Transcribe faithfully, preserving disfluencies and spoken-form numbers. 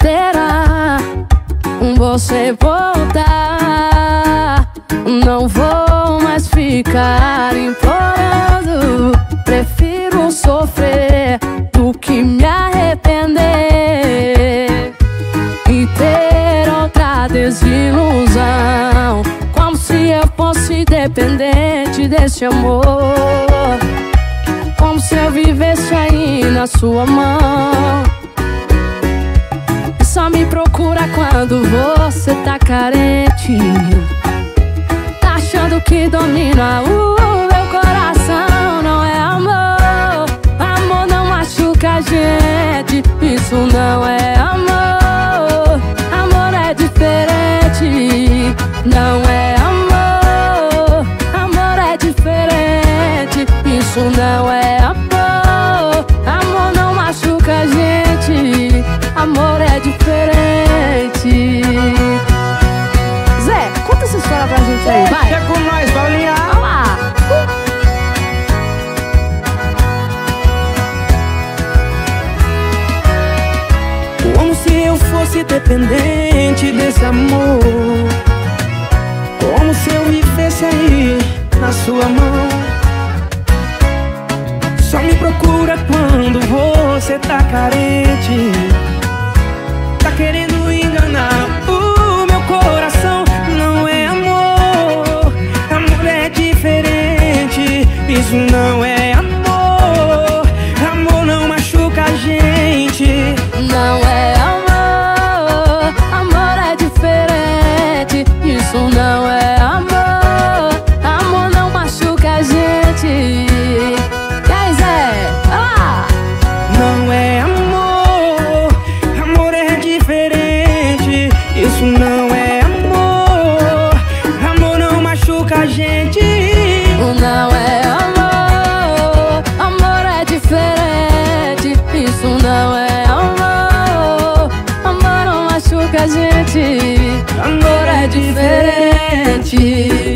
esperar você voltar. Não vou mais ficar implorando. Prefiro sofrer do que me arrepender e ter outra desilusão, como se eu fosse dependente desse amor, como se eu vivesse aí na sua mão. E só me procura quando você tá carente, tá achando que domina o meu coração. Não é amor, amor não machuca a gente. Isso não é amor, amor é diferente. Não é amor, amor é diferente. Isso não é amor, amor não machuca a gente. Amor é diferente. Zé, conta essa história pra gente aí, vai. Deixa com nós, Paulinha. Olha lá. Como se eu fosse dependente desse amor, como se eu vivesse aí na sua mão. Só me procura quando você tá carente, tá querendo enganar o meu coração. Não é amor, amor é diferente. Isso não é amor, amor não machuca a gente. Não é amor, amor é diferente. Isso não é amor, amor não machuca a gente. Quem Zé? Ah! Não é amor, amor é diferente. Isso não é amor, amor não machuca a gente. Não é amor, amor é diferente. Isso não é amor, amor não machuca a gente. Amor é diferente.